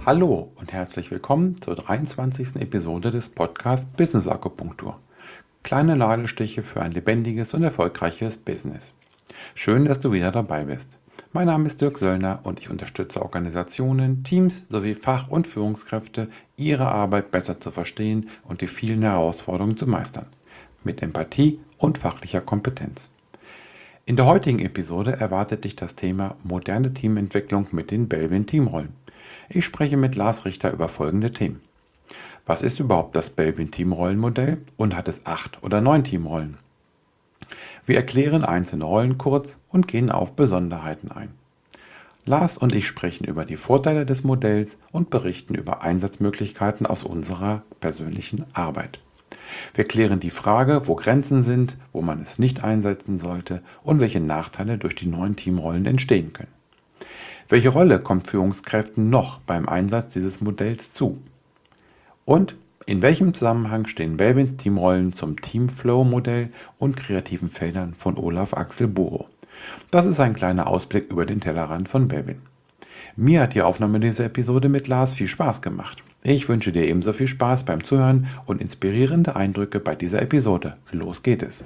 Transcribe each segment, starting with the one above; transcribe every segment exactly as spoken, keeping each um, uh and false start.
Hallo und herzlich willkommen zur dreiundzwanzigsten Episode des Podcasts Business Akupunktur. Kleine Nadelstiche für ein lebendiges und erfolgreiches Business. Schön, dass du wieder dabei bist. Mein Name ist Dirk Söllner und ich unterstütze Organisationen, Teams sowie Fach- und Führungskräfte, ihre Arbeit besser zu verstehen und die vielen Herausforderungen zu meistern. Mit Empathie und fachlicher Kompetenz. In der heutigen Episode erwartet dich das Thema moderne Teamentwicklung mit den Belbin Teamrollen. Ich spreche mit Lars Richter über folgende Themen. Was ist überhaupt das Belbin Teamrollenmodell und hat es acht oder neun Teamrollen? Wir erklären einzelne Rollen kurz und gehen auf Besonderheiten ein. Lars und ich sprechen über die Vorteile des Modells und berichten über Einsatzmöglichkeiten aus unserer persönlichen Arbeit. Wir klären die Frage, wo Grenzen sind, wo man es nicht einsetzen sollte und welche Nachteile durch die neuen Teamrollen entstehen können. Welche Rolle kommt Führungskräften noch beim Einsatz dieses Modells zu? Und in welchem Zusammenhang stehen Belbins Teamrollen zum Teamflow-Modell und kreativen Feldern von Olaf Axel Bucho? Das ist ein kleiner Ausblick über den Tellerrand von Belbin. Mir hat die Aufnahme dieser Episode mit Lars viel Spaß gemacht. Ich wünsche dir ebenso viel Spaß beim Zuhören und inspirierende Eindrücke bei dieser Episode. Los geht es!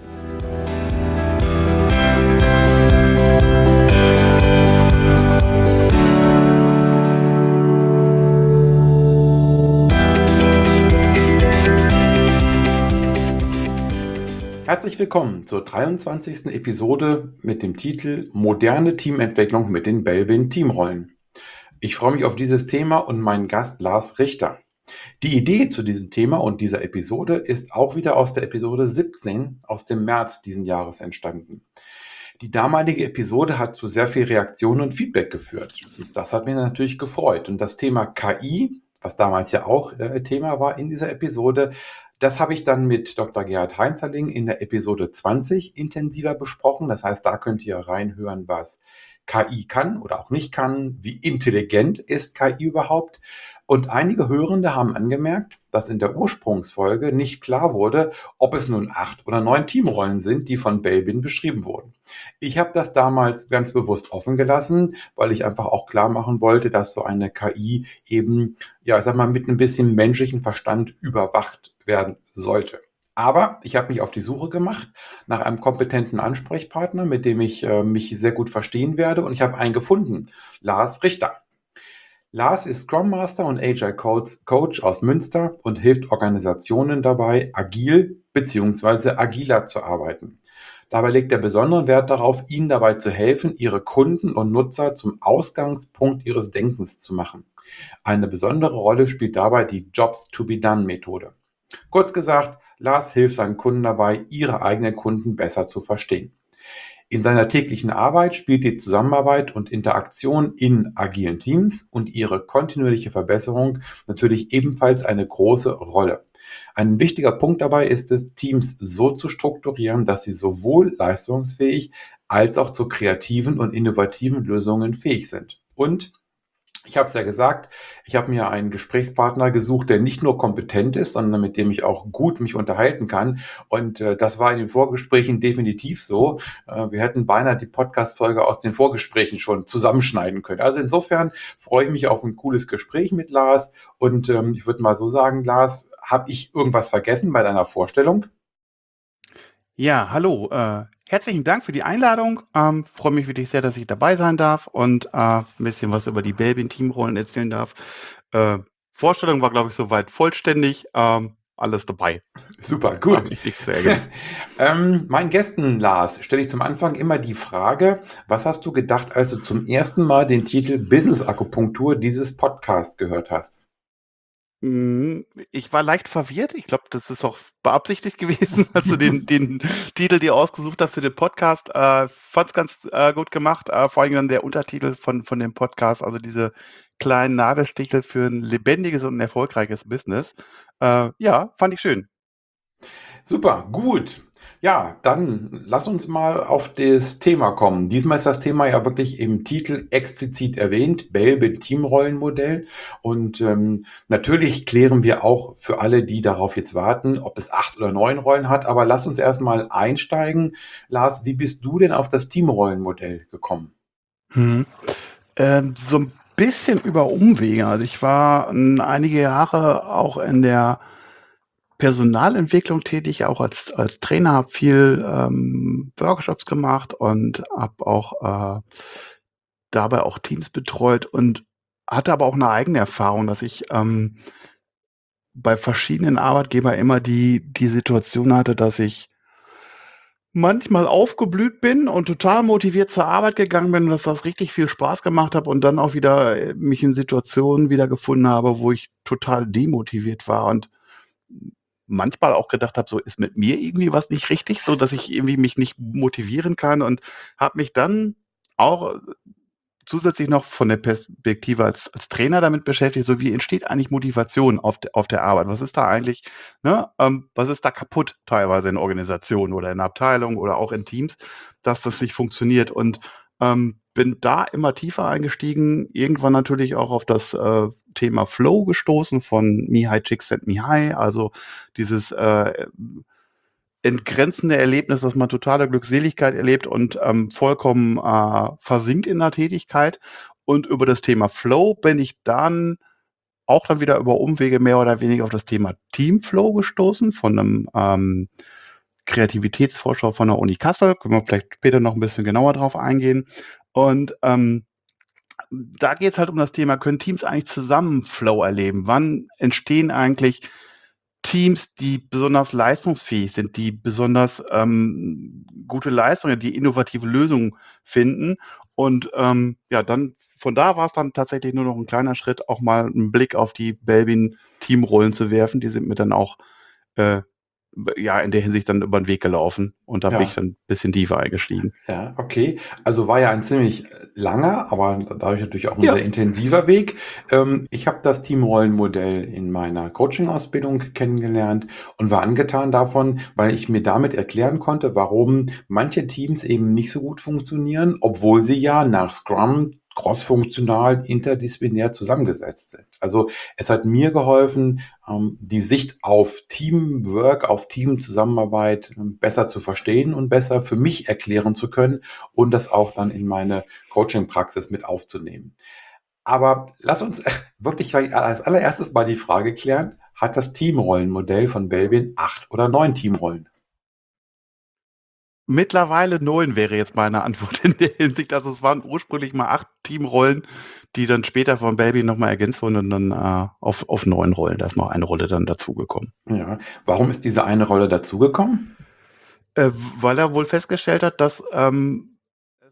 Herzlich willkommen zur dreiundzwanzigsten Episode mit dem Titel Moderne Teamentwicklung mit den Belbin Teamrollen. Ich freue mich auf dieses Thema und meinen Gast Lars Richter. Die Idee zu diesem Thema und dieser Episode ist auch wieder aus der Episode siebzehn aus dem März diesen Jahres entstanden. Die damalige Episode hat zu sehr viel Reaktion und Feedback geführt. Das hat mich natürlich gefreut. Und das Thema K I, was damals ja auch äh, Thema war in dieser Episode, das habe ich dann mit Doktor Gerhard Heinzerling in der Episode zwanzig intensiver besprochen. Das heißt, da könnt ihr reinhören, was K I kann oder auch nicht kann, wie intelligent ist K I überhaupt. Und einige Hörende haben angemerkt, dass in der Ursprungsfolge nicht klar wurde, ob es nun acht oder neun Teamrollen sind, die von Belbin beschrieben wurden. Ich habe das damals ganz bewusst offen gelassen, weil ich einfach auch klar machen wollte, dass so eine K I eben, ja, ich sag mal, mit ein bisschen menschlichen Verstand überwacht werden sollte. Aber ich habe mich auf die Suche gemacht nach einem kompetenten Ansprechpartner, mit dem ich äh, mich sehr gut verstehen werde. Und ich habe einen gefunden, Lars Richter. Lars ist Scrum Master und Agile Coach, Coach aus Münster und hilft Organisationen dabei, agil bzw. agiler zu arbeiten. Dabei legt er besonderen Wert darauf, ihnen dabei zu helfen, ihre Kunden und Nutzer zum Ausgangspunkt ihres Denkens zu machen. Eine besondere Rolle spielt dabei die Jobs-to-be-done-Methode. Kurz gesagt, Lars hilft seinen Kunden dabei, ihre eigenen Kunden besser zu verstehen. In seiner täglichen Arbeit spielt die Zusammenarbeit und Interaktion in agilen Teams und ihre kontinuierliche Verbesserung natürlich ebenfalls eine große Rolle. Ein wichtiger Punkt dabei ist es, Teams so zu strukturieren, dass sie sowohl leistungsfähig als auch zu kreativen und innovativen Lösungen fähig sind. Und ich habe es ja gesagt, ich habe mir einen Gesprächspartner gesucht, der nicht nur kompetent ist, sondern mit dem ich auch gut mich unterhalten kann. Und äh, das war in den Vorgesprächen definitiv so. Äh, wir hätten beinahe die Podcast-Folge aus den Vorgesprächen schon zusammenschneiden können. Also insofern freue ich mich auf ein cooles Gespräch mit Lars. Und ähm, ich würde mal so sagen, Lars, habe ich irgendwas vergessen bei deiner Vorstellung? Ja, hallo. Äh, herzlichen Dank für die Einladung. Ähm, freue mich wirklich sehr, dass ich dabei sein darf und äh, ein bisschen was über die Belbin-Teamrollen erzählen darf. Äh, Vorstellung war, glaube ich, soweit vollständig. Ähm, alles dabei. Super, Habe gut. ich nichts zu ergänzen. ähm, meinen Gästen, Lars, stelle ich zum Anfang immer die Frage, was hast du gedacht, als du zum ersten Mal den Titel Business Akupunktur dieses Podcast gehört hast? Mm, Ich war leicht verwirrt. Ich glaube, das ist auch beabsichtigt gewesen, als du den, den Titel dir ausgesucht hast für den Podcast. Äh, fand es ganz äh, gut gemacht. Äh, vor allem dann der Untertitel von, von dem Podcast, also diese kleinen Nadelstiche für ein lebendiges und ein erfolgreiches Business. Äh, ja, fand ich schön. Super, gut. Ja, dann lass uns mal auf das Thema kommen. Diesmal ist das Thema ja wirklich im Titel explizit erwähnt, Belbin Teamrollenmodell. Und ähm, natürlich klären wir auch für alle, die darauf jetzt warten, ob es acht oder neun Rollen hat. Aber lass uns erstmal einsteigen. Lars, wie bist du denn auf das Teamrollenmodell gekommen? Hm. Ähm, so ein bisschen über Umwege. Also ich war ähm, einige Jahre auch in der Personalentwicklung tätig, auch als, als Trainer, habe viel ähm, Workshops gemacht und habe auch äh, dabei auch Teams betreut und hatte aber auch eine eigene Erfahrung, dass ich ähm, bei verschiedenen Arbeitgebern immer die, die Situation hatte, dass ich manchmal aufgeblüht bin und total motiviert zur Arbeit gegangen bin, dass das richtig viel Spaß gemacht hat und dann auch wieder äh, mich in Situationen wiedergefunden habe, wo ich total demotiviert war und manchmal auch gedacht habe, so ist mit mir irgendwie was nicht richtig, so dass ich irgendwie mich nicht motivieren kann und habe mich dann auch zusätzlich noch von der Perspektive als, als Trainer damit beschäftigt, so wie entsteht eigentlich Motivation auf, de, auf der Arbeit? Was ist da eigentlich, ne, ähm, was ist da kaputt teilweise in Organisationen oder in Abteilungen oder auch in Teams, dass das nicht funktioniert? Und ähm, bin da immer tiefer eingestiegen, irgendwann natürlich auch auf das äh, Thema Flow gestoßen von Mihai Csikszentmihalyi, also dieses äh, entgrenzende Erlebnis, dass man totale Glückseligkeit erlebt und ähm, vollkommen äh, versinkt in der Tätigkeit. Und über das Thema Flow bin ich dann auch dann wieder über Umwege mehr oder weniger auf das Thema Teamflow gestoßen von einem ähm, Kreativitätsforscher von der Uni Kassel. Können wir vielleicht später noch ein bisschen genauer drauf eingehen. Und ähm, da geht es halt um das Thema, können Teams eigentlich zusammen Flow erleben? Wann entstehen eigentlich Teams, die besonders leistungsfähig sind, die besonders ähm, gute Leistungen, die innovative Lösungen finden? Und ähm, ja, dann von da war es dann tatsächlich nur noch ein kleiner Schritt, auch mal einen Blick auf die Belbin-Teamrollen zu werfen. Die sind mir dann auch äh, ja in der Hinsicht dann über den Weg gelaufen und da bin ich Ja. dann ein bisschen tiefer eingestiegen. Ja, okay. Also war ja ein ziemlich äh, langer, aber dadurch natürlich auch ein Ja, sehr intensiver Weg. Ähm, ich habe das Teamrollenmodell in meiner Coaching-Ausbildung kennengelernt und war angetan davon, weil ich mir damit erklären konnte, warum manche Teams eben nicht so gut funktionieren, obwohl sie ja nach Scrum crossfunktional, interdisziplinär zusammengesetzt sind. Also es hat mir geholfen, ähm, die Sicht auf Teamwork, auf Teamzusammenarbeit ähm, besser zu verstehen und besser für mich erklären zu können und das auch dann in meine Coaching-Praxis mit aufzunehmen. Aber lass uns äh, wirklich als allererstes mal die Frage klären, hat das Teamrollenmodell von Belbin acht oder neun Teamrollen? mittlerweile neun wäre jetzt meine Antwort in der Hinsicht. Also es waren ursprünglich mal acht Teamrollen, die dann später von Baby nochmal ergänzt wurden und dann äh, auf, auf neun Rollen. Da ist noch eine Rolle dann dazugekommen. Ja. Warum ist diese eine Rolle dazugekommen? Äh, weil er wohl festgestellt hat, dass ähm, es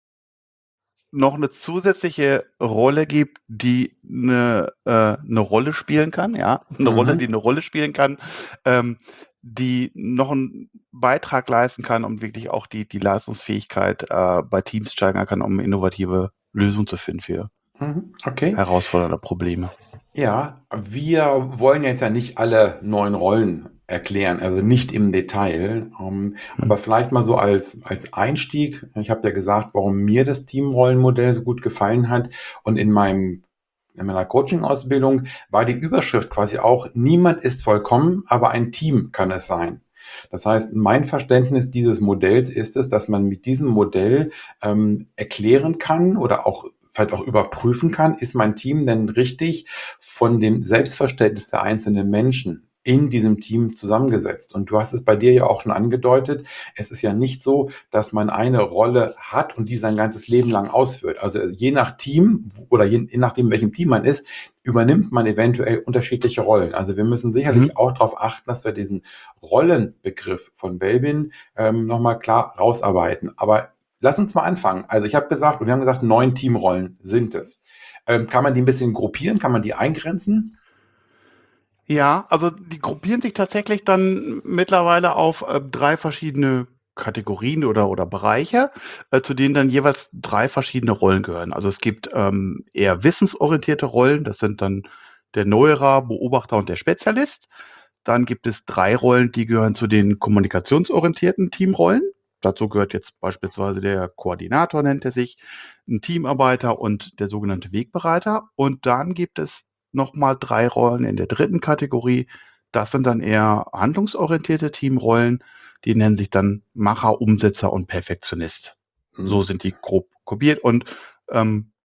noch eine zusätzliche Rolle gibt, die eine, äh, eine Rolle spielen kann, ja, eine Rolle, die Mhm. eine Rolle spielen kann, ähm, die noch einen Beitrag leisten kann und wirklich auch die, die Leistungsfähigkeit äh, bei Teams steigern kann, um innovative Lösungen zu finden für Mhm. Okay. herausfordernde Probleme. Ja, wir wollen jetzt ja nicht alle neuen Rollen erklären, also nicht im Detail, ähm, Hm. aber vielleicht mal so als, als Einstieg. Ich habe ja gesagt, warum mir das Teamrollenmodell so gut gefallen hat. Und in meinem, in meiner Coaching-Ausbildung war die Überschrift quasi auch, niemand ist vollkommen, aber ein Team kann es sein. Das heißt, mein Verständnis dieses Modells ist es, dass man mit diesem Modell ähm, erklären kann oder auch vielleicht auch überprüfen kann, ist mein Team denn richtig von dem Selbstverständnis der einzelnen Menschen in diesem Team zusammengesetzt. Und du hast es bei dir ja auch schon angedeutet, es ist ja nicht so, dass man eine Rolle hat und die sein ganzes Leben lang ausführt. Also je nach Team oder je, je nachdem, welchem Team man ist, übernimmt man eventuell unterschiedliche Rollen. Also wir müssen Mhm. sicherlich auch darauf achten, dass wir diesen Rollenbegriff von Belbin ähm, nochmal klar rausarbeiten. Aber lass uns mal anfangen. Also ich habe gesagt, wir haben gesagt, neun Teamrollen sind es. Ähm, kann man die ein bisschen gruppieren? Kann man die eingrenzen? Ja, also die gruppieren sich tatsächlich dann mittlerweile auf äh, drei verschiedene Kategorien oder, oder Bereiche, äh, zu denen dann jeweils drei verschiedene Rollen gehören. Also es gibt ähm, eher wissensorientierte Rollen, das sind dann der Neuerer, Beobachter und der Spezialist. Dann gibt es drei Rollen, die gehören zu den kommunikationsorientierten Teamrollen. Dazu gehört jetzt beispielsweise der Koordinator, nennt er sich, ein Teamarbeiter und der sogenannte Wegbereiter. Und dann gibt es nochmal drei Rollen in der dritten Kategorie. Das sind dann eher handlungsorientierte Teamrollen. Die nennen sich dann Macher, Umsetzer und Perfektionist. So Hm. sind die grob kopiert und ähm,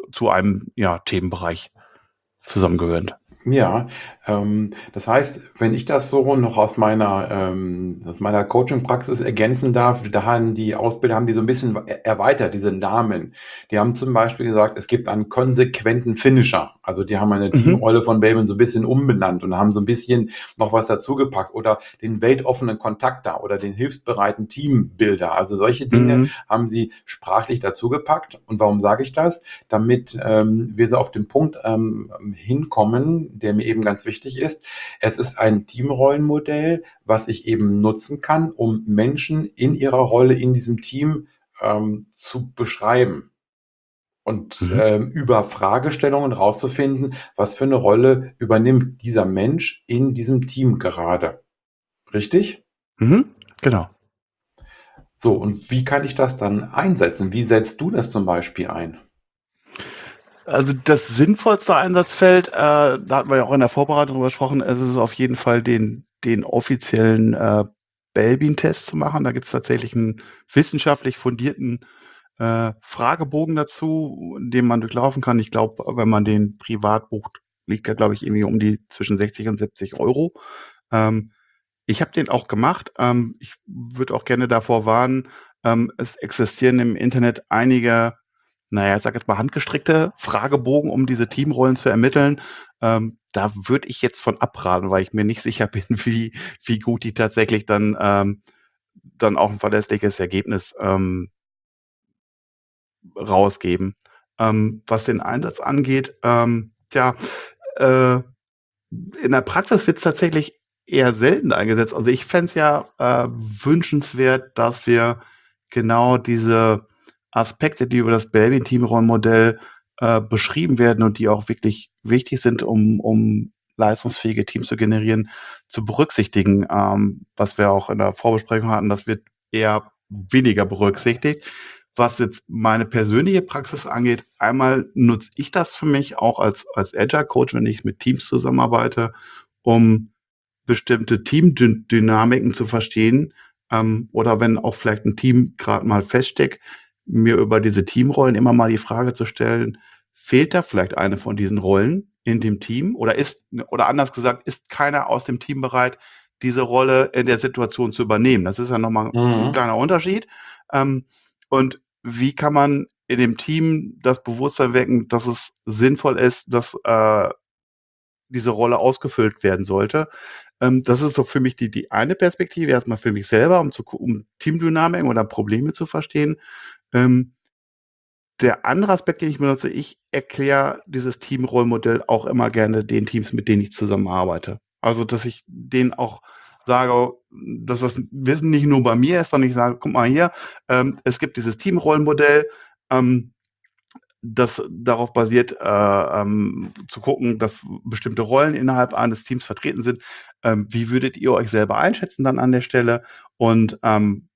zu einem ja, Themenbereich zusammengehören. Ja, ähm, das heißt, wenn ich das so noch aus meiner, ähm, aus meiner Coaching-Praxis ergänzen darf, da haben die Ausbilder haben die so ein bisschen er erweitert, diese Namen. Die haben zum Beispiel gesagt, es gibt einen konsequenten Finisher. Also die haben eine Mhm. Teamrolle von Belbin so ein bisschen umbenannt und haben so ein bisschen noch was dazugepackt oder den weltoffenen Kontakter oder den hilfsbereiten Teambuilder. Also solche Dinge Mhm. haben sie sprachlich dazugepackt. Und warum sage ich das? Damit ähm, wir so auf den Punkt ähm, hinkommen, der mir eben ganz wichtig ist. Es ist ein Teamrollenmodell, was ich eben nutzen kann, um Menschen in ihrer Rolle in diesem Team ähm, zu beschreiben und Mhm. ähm, über Fragestellungen rauszufinden, was für eine Rolle übernimmt dieser Mensch in diesem Team gerade. Richtig? Mhm. Genau. So, und wie kann ich das dann einsetzen? Wie setzt du das zum Beispiel ein? Also das sinnvollste Einsatzfeld, äh, da hatten wir ja auch in der Vorbereitung drüber gesprochen, es ist auf jeden Fall den, den offiziellen äh, Belbin-Test zu machen. Da gibt es tatsächlich einen wissenschaftlich fundierten äh, Fragebogen dazu, den man durchlaufen kann. Ich glaube, wenn man den privat bucht, liegt er, glaube ich, irgendwie um die zwischen sechzig und siebzig Euro. Ähm, Ich habe den auch gemacht. Ähm, ich würde auch gerne davor warnen, ähm, es existieren im Internet einige, naja, ich sage jetzt mal handgestrickte Fragebogen, um diese Teamrollen zu ermitteln. Ähm, da würde ich jetzt von abraten, weil ich mir nicht sicher bin, wie, wie gut die tatsächlich dann, ähm, dann auch ein verlässliches Ergebnis ähm, rausgeben. Ähm, was den Einsatz angeht, ähm, tja, äh, in der Praxis wird es tatsächlich eher selten eingesetzt. Also ich fände es ja äh, wünschenswert, dass wir genau diese Aspekte, die über das Belbin-Teamrollenmodell äh, beschrieben werden und die auch wirklich wichtig sind, um, um leistungsfähige Teams zu generieren, zu berücksichtigen. Ähm, was wir auch in der Vorbesprechung hatten, das wird eher weniger berücksichtigt. Was jetzt meine persönliche Praxis angeht, einmal nutze ich das für mich auch als, als Agile Coach, wenn ich mit Teams zusammenarbeite, um bestimmte Teamdynamiken zu verstehen, ähm, oder wenn auch vielleicht ein Team gerade mal feststeckt, mir über diese Teamrollen immer mal die Frage zu stellen, fehlt da vielleicht eine von diesen Rollen in dem Team oder ist, oder anders gesagt, ist keiner aus dem Team bereit, diese Rolle in der Situation zu übernehmen? Das ist ja nochmal ein Mhm. kleiner Unterschied. Ähm, und wie kann man in dem Team das Bewusstsein wecken, dass es sinnvoll ist, dass äh, diese Rolle ausgefüllt werden sollte? Ähm, das ist so für mich die, die eine Perspektive, erstmal für mich selber, um, zu, um Teamdynamiken oder Probleme zu verstehen. Ähm, der andere Aspekt, den ich benutze, ich erkläre dieses Teamrollmodell auch immer gerne den Teams, mit denen ich zusammenarbeite. Also, dass ich denen auch sage, dass das Wissen nicht nur bei mir ist, sondern ich sage, guck mal hier, ähm, es gibt dieses Teamrollenmodell, ähm, das darauf basiert, äh, ähm, zu gucken, dass bestimmte Rollen innerhalb eines Teams vertreten sind. Ähm, wie würdet ihr euch selber einschätzen dann an der Stelle? Und ähm,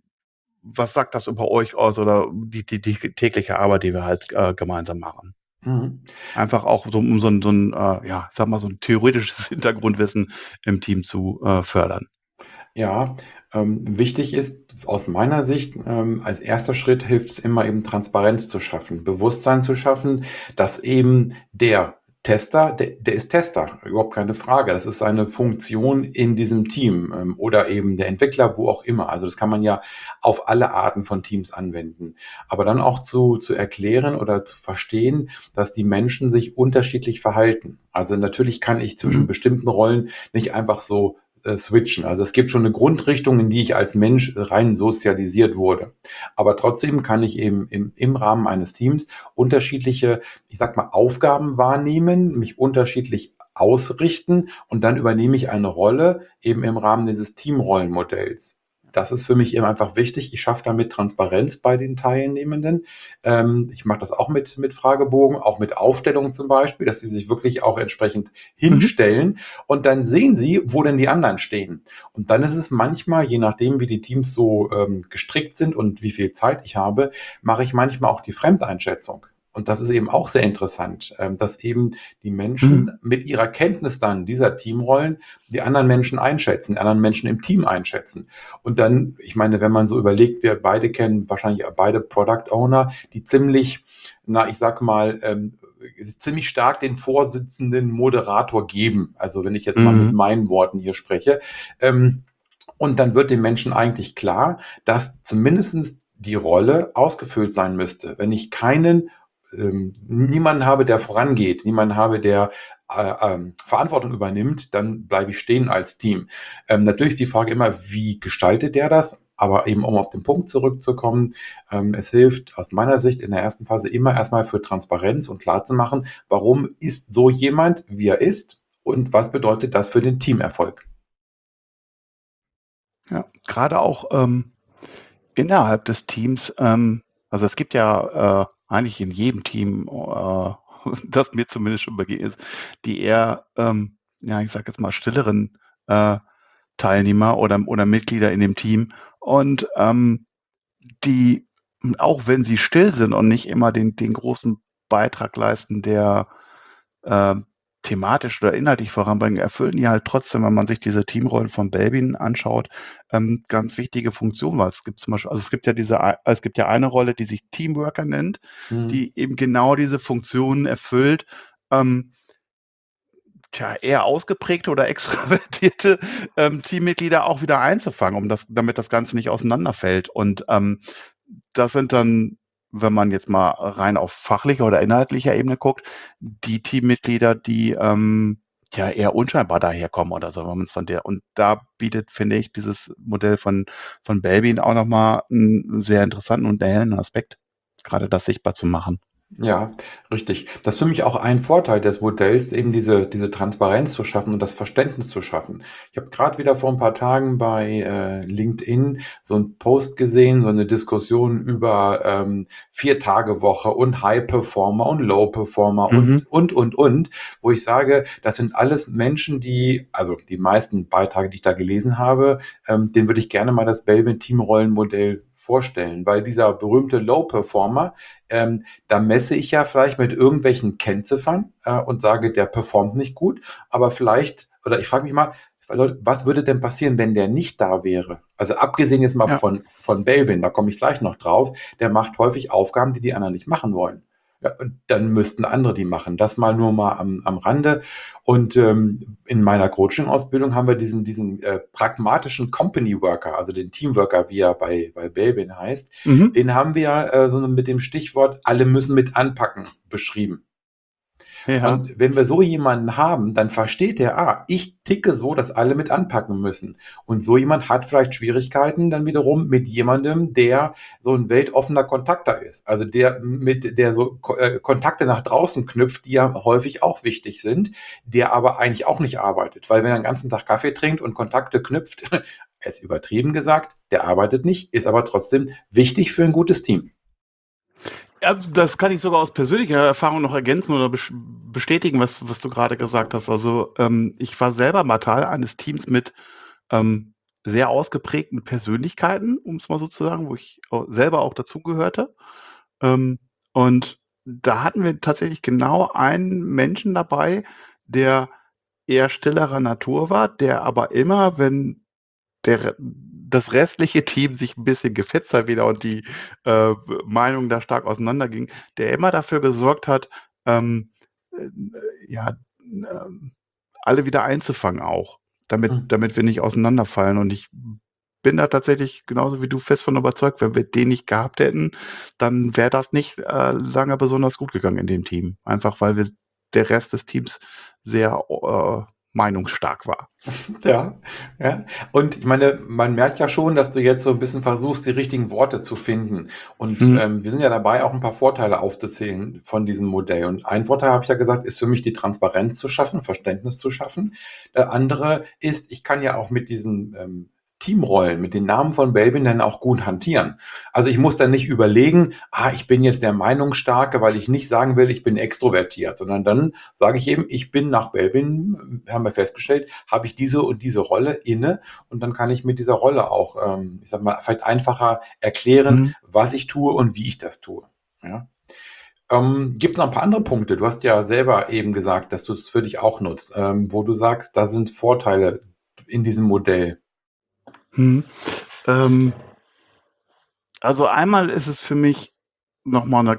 was sagt das über euch aus oder die, die, die tägliche Arbeit, die wir halt äh, gemeinsam machen? Mhm. Einfach auch so, um so ein, so ein äh, ja, ich sag mal, so ein theoretisches Hintergrundwissen im Team zu äh, fördern. Ja, ähm, wichtig ist aus meiner Sicht, ähm, als erster Schritt hilft es immer eben Transparenz zu schaffen, Bewusstsein zu schaffen, dass eben der Tester, der, der ist Tester, überhaupt keine Frage. Das ist seine Funktion in diesem Team, ähm, oder eben der Entwickler, wo auch immer. Also das kann man ja auf alle Arten von Teams anwenden. Aber dann auch zu, zu erklären oder zu verstehen, dass die Menschen sich unterschiedlich verhalten. Also natürlich kann ich zwischen Mhm. bestimmten Rollen nicht einfach so äh, switchen. Also es gibt schon eine Grundrichtung, in die ich als Mensch rein sozialisiert wurde. Aber trotzdem kann ich eben im, im Rahmen eines Teams unterschiedliche, ich sag mal, Aufgaben wahrnehmen, mich unterschiedlich ausrichten und dann übernehme ich eine Rolle eben im Rahmen dieses Teamrollenmodells. Das ist für mich eben einfach wichtig. Ich schaffe damit Transparenz bei den Teilnehmenden. Ähm, ich mache das auch mit, mit Fragebogen, auch mit Aufstellungen zum Beispiel, dass sie sich wirklich auch entsprechend Mhm. hinstellen und dann sehen sie, wo denn die anderen stehen. Und dann ist es manchmal, je nachdem, wie die Teams so ähm, gestrickt sind und wie viel Zeit ich habe, mache ich manchmal auch die Fremdeinschätzung. Und das ist eben auch sehr interessant, ähm, dass eben die Mhm. Menschen mit ihrer Kenntnis dann dieser Teamrollen die anderen Menschen einschätzen, die anderen Menschen im Team einschätzen. Und dann, ich meine, wenn man so überlegt, wir beide kennen wahrscheinlich beide Product Owner, die ziemlich na, ich sag mal, ähm, ziemlich stark den Vorsitzenden Moderator geben. Also wenn ich jetzt mal mit Mhm. meinen Worten hier spreche. Ähm, und dann wird den Menschen eigentlich klar, dass zumindest die Rolle ausgefüllt sein müsste. Wenn ich keinen, ähm, niemanden habe, der vorangeht, niemanden habe, der äh, ähm, Verantwortung übernimmt, dann bleibe ich stehen als Team. Ähm, natürlich ist die Frage immer, wie gestaltet der das? Aber eben, um auf den Punkt zurückzukommen, ähm, es hilft aus meiner Sicht in der ersten Phase immer erstmal für Transparenz und klar zu machen, warum ist so jemand, wie er ist und was bedeutet das für den Teamerfolg. Ja, gerade auch ähm, innerhalb des Teams, ähm, also es gibt ja äh, eigentlich in jedem Team, äh, das mir zumindest schon begegnet ist, die eher, ähm, ja, ich sag jetzt mal, stilleren äh, Teilnehmer oder, oder Mitglieder in dem Team. Und ähm, die, auch wenn sie still sind und nicht immer den, den großen Beitrag leisten, der äh, thematisch oder inhaltlich voranbringen, erfüllen die halt trotzdem, wenn man sich diese Teamrollen von Belbin anschaut, ähm, ganz wichtige Funktionen. Weil es gibt zum Beispiel, also es gibt ja diese, es gibt ja eine Rolle, die sich Teamworker nennt, Mhm. die eben genau diese Funktionen erfüllt. Ähm, tja, eher ausgeprägte oder extrovertierte ähm, Teammitglieder auch wieder einzufangen, um das, damit das Ganze nicht auseinanderfällt. Und ähm, das sind dann, wenn man jetzt mal rein auf fachlicher oder inhaltlicher Ebene guckt, die Teammitglieder, die ähm, ja eher unscheinbar daherkommen oder so, wenn man es von der. Und da bietet, finde ich, dieses Modell von, von Belbin auch nochmal einen sehr interessanten und erhellenden Aspekt, gerade das sichtbar zu machen. Ja, richtig. Das ist für mich auch ein Vorteil des Modells, eben diese, diese Transparenz zu schaffen und das Verständnis zu schaffen. Ich habe gerade wieder vor ein paar Tagen bei äh, LinkedIn so einen Post gesehen, so eine Diskussion über ähm, Vier-Tage-Woche und High-Performer und Low-Performer Mhm. und, und, und, und, wo ich sage, das sind alles Menschen, die, also die meisten Beiträge, die ich da gelesen habe, ähm, denen würde ich gerne mal das Belbin-Teamrollenmodell vorstellen, weil dieser berühmte Low-Performer, ähm, da messe ich ja vielleicht mit irgendwelchen Kennziffern äh, und sage, der performt nicht gut, aber vielleicht, oder ich frage mich mal, Leute, was würde denn passieren, wenn der nicht da wäre? Also abgesehen jetzt mal Ja. von, von Belbin, da komme ich gleich noch drauf, der macht häufig Aufgaben, die die anderen nicht machen wollen. Ja, und dann müssten andere die machen. Das mal nur mal am, am Rande. Und ähm, in meiner Coaching-Ausbildung haben wir diesen, diesen äh, pragmatischen Company Worker, also den Teamworker, wie er bei, bei Belbin heißt, Mhm. den haben wir äh, so mit dem Stichwort alle müssen mit anpacken beschrieben. Ja. Und wenn wir so jemanden haben, dann versteht er, ah, ich ticke so, dass alle mit anpacken müssen. Und so jemand hat vielleicht Schwierigkeiten dann wiederum mit jemandem, der so ein weltoffener Kontakter ist. Also der mit, der so äh, Kontakte nach draußen knüpft, die ja häufig auch wichtig sind, der aber eigentlich auch nicht arbeitet. Weil wenn er den ganzen Tag Kaffee trinkt und Kontakte knüpft, ist übertrieben gesagt, der arbeitet nicht, ist aber trotzdem wichtig für ein gutes Team. Ja, das kann ich sogar aus persönlicher Erfahrung noch ergänzen oder bes- bestätigen, was, was du gerade gesagt hast. Also ähm, ich war selber mal Teil eines Teams mit ähm, sehr ausgeprägten Persönlichkeiten, um es mal so zu sagen, wo ich au- selber auch dazugehörte. Ähm, und da hatten wir tatsächlich genau einen Menschen dabei, der eher stillerer Natur war, der aber immer, wenn der, das restliche Team sich ein bisschen gefetzt hat wieder und die äh, Meinungen da stark auseinandergingen, der immer dafür gesorgt hat, ähm, äh, ja, ähm, alle wieder einzufangen auch, damit, Hm. damit wir nicht auseinanderfallen. Und ich bin da tatsächlich genauso wie du fest von überzeugt, wenn wir den nicht gehabt hätten, dann wäre das nicht äh, lange besonders gut gegangen in dem Team. Einfach weil wir der Rest des Teams sehr äh, meinungsstark war. Ja, ja. Und ich meine, man merkt ja schon, dass du jetzt so ein bisschen versuchst, die richtigen Worte zu finden. Und Mhm. ähm, wir sind ja dabei, auch ein paar Vorteile aufzuzählen von diesem Modell. Und ein Vorteil, habe ich ja gesagt, ist für mich die Transparenz zu schaffen, Verständnis zu schaffen. Der andere ist, ich kann ja auch mit diesen ähm, Teamrollen, mit den Namen von Belbin dann auch gut hantieren. Also ich muss dann nicht überlegen, ah, ich bin jetzt der Meinungsstarke, weil ich nicht sagen will, ich bin extrovertiert, sondern dann sage ich eben, ich bin nach Belbin, haben wir festgestellt, habe ich diese und diese Rolle inne und dann kann ich mit dieser Rolle auch, ähm, ich sag mal, vielleicht einfacher erklären, Mhm. was ich tue und wie ich das tue. Ja. Ähm, gibt es noch ein paar andere Punkte? Du hast ja selber eben gesagt, dass du es für dich auch nutzt, ähm, wo du sagst, da sind Vorteile in diesem Modell. Mhm. Ähm, also einmal ist es für mich nochmal eine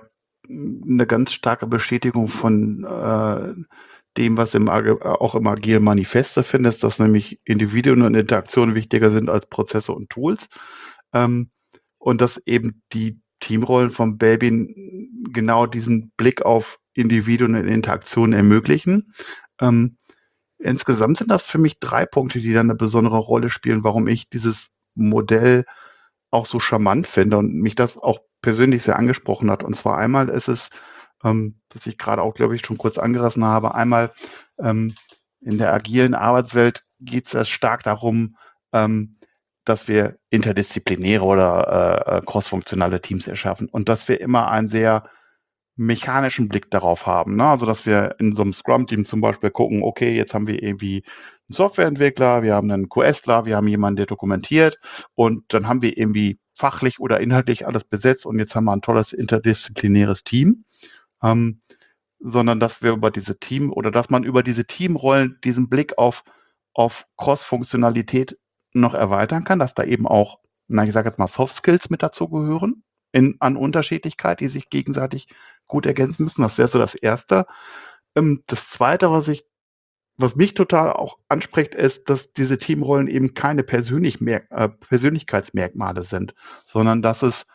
eine ganz starke Bestätigung von äh, dem, was im, Ag- auch im Agilen Manifest zu finden ist, dass nämlich Individuen und Interaktionen wichtiger sind als Prozesse und Tools. Ähm, und dass eben die Teamrollen von Belbin genau diesen Blick auf Individuen und Interaktionen ermöglichen. Ähm, insgesamt sind das für mich drei Punkte, die dann eine besondere Rolle spielen, warum ich dieses Modell auch so charmant finde und mich das auch persönlich sehr angesprochen hat. Und zwar einmal ist es, ähm, dass ich gerade auch, glaube ich, schon kurz angerissen habe, einmal ähm, in der agilen Arbeitswelt geht es stark darum, ähm, dass wir interdisziplinäre oder äh, äh, crossfunktionale Teams erschaffen und dass wir immer ein sehr mechanischen Blick darauf haben. Ne? Also, dass wir in so einem Scrum-Team zum Beispiel gucken, okay, jetzt haben wir irgendwie einen Softwareentwickler, wir haben einen QSler, wir haben jemanden, der dokumentiert und dann haben wir irgendwie fachlich oder inhaltlich alles besetzt und jetzt haben wir ein tolles interdisziplinäres Team. Ähm, sondern dass wir über diese Team oder dass man über diese Teamrollen diesen Blick auf, auf Cross-Funktionalität noch erweitern kann, dass da eben auch, na, ich sage jetzt mal, Soft Skills mit dazu gehören in, an Unterschiedlichkeit, die sich gegenseitig gut ergänzen müssen. Das wäre so das Erste. Ähm, das Zweite, was ich, was mich total auch anspricht, ist, dass diese Teamrollen eben keine Persönlich äh, Persönlichkeitsmerkmale sind, sondern dass es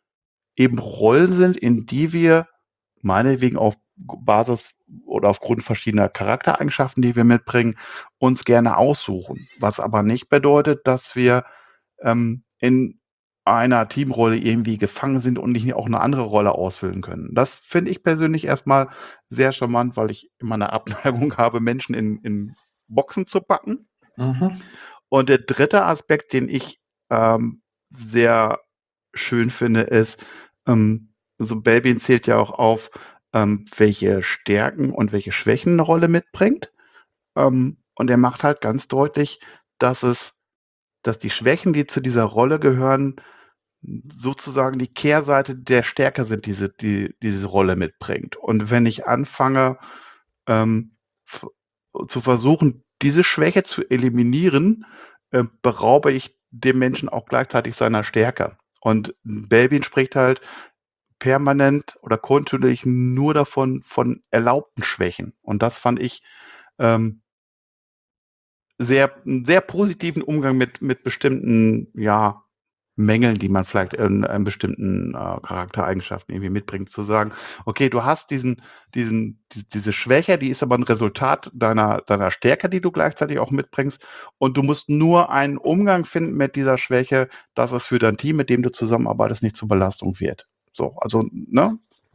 eben Rollen sind, in die wir meinetwegen auf Basis oder aufgrund verschiedener Charaktereigenschaften, die wir mitbringen, uns gerne aussuchen. Was aber nicht bedeutet, dass wir ähm, in einer Teamrolle irgendwie gefangen sind und nicht auch eine andere Rolle ausfüllen können. Das finde ich persönlich erstmal sehr charmant, weil ich immer eine Abneigung habe, Menschen in, in Boxen zu packen. Mhm. Und der dritte Aspekt, den ich ähm, sehr schön finde, ist, ähm, so Belbin zählt ja auch auf, ähm, welche Stärken und welche Schwächen eine Rolle mitbringt. Ähm, und er macht halt ganz deutlich, dass es, dass die Schwächen, die zu dieser Rolle gehören, sozusagen die Kehrseite der Stärke sind, diese, die diese Rolle mitbringt. Und wenn ich anfange, ähm, f- zu versuchen, diese Schwäche zu eliminieren, äh, beraube ich dem Menschen auch gleichzeitig seiner Stärke. Und Belbin spricht halt permanent oder kontinuierlich nur davon, von erlaubten Schwächen. Und das fand ich ähm, sehr, einen sehr positiven Umgang mit, mit bestimmten, ja, Mängeln, die man vielleicht in, in bestimmten äh, Charaktereigenschaften irgendwie mitbringt, zu sagen, okay, du hast diesen, diesen, die, diese Schwäche, die ist aber ein Resultat deiner, deiner Stärke, die du gleichzeitig auch mitbringst. Und du musst nur einen Umgang finden mit dieser Schwäche, dass es für dein Team, mit dem du zusammenarbeitest, nicht zur Belastung wird. So, also, ne?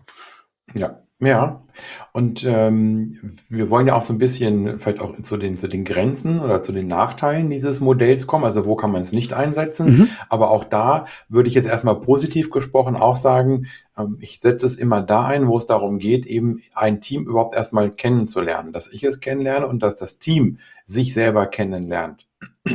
Ja, ja. Und ähm, wir wollen ja auch so ein bisschen vielleicht auch zu den, zu den Grenzen oder zu den Nachteilen dieses Modells kommen. Also wo kann man es nicht einsetzen? Mhm. Aber auch da würde ich jetzt erstmal positiv gesprochen auch sagen, ähm, ich setze es immer da ein, wo es darum geht, eben ein Team überhaupt erstmal kennenzulernen, dass ich es kennenlerne und dass das Team sich selber kennenlernt.